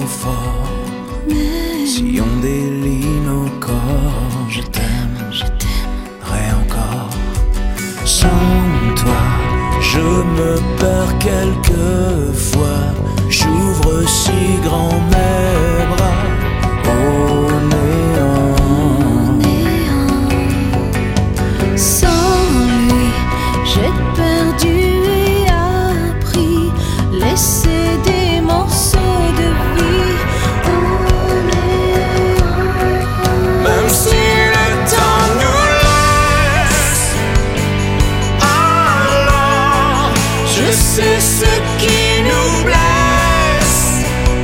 fort. Si on délie nos corps, je t'aimerai encore. Sans toi, je me perds quelquefois. J'ouvre si grand mes bras au néant. Sans lui, j'ai perdu et appris. Laisser des morceaux de vie au néant. Même si le temps nous laisse, alors je sais ce qui nous blesse.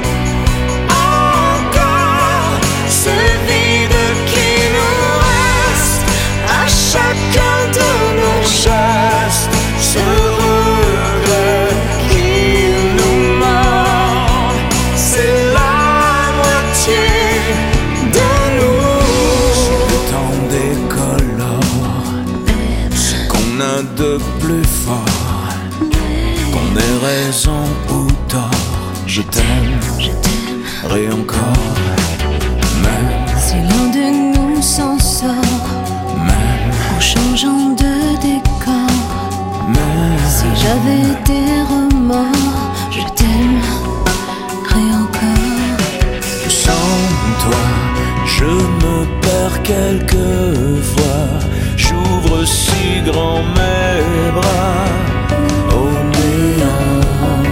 Encore ce vide qui nous reste à chacun de nos gestes, ce regret qui nous mord. C'est la moitié de nous. Si le temps décolore ce qu'on a de plus fort, qu'on ait raison ou tort, je t'aimerai encore. Même Si l'un de nous s'en sort en changeant de décor, si j'avais des remords, je t'aimerais encore. sans toi, je me perds quelquefois. J'ouvre si grand mes bras au néant.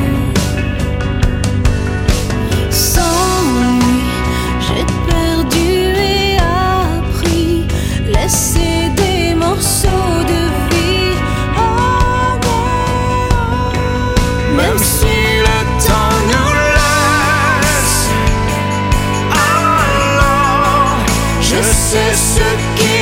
Sans lui, j'ai perdu et appris. Laisser des morceaux de vie au néant. Même si le temps nous laisse, alors je sais ce qui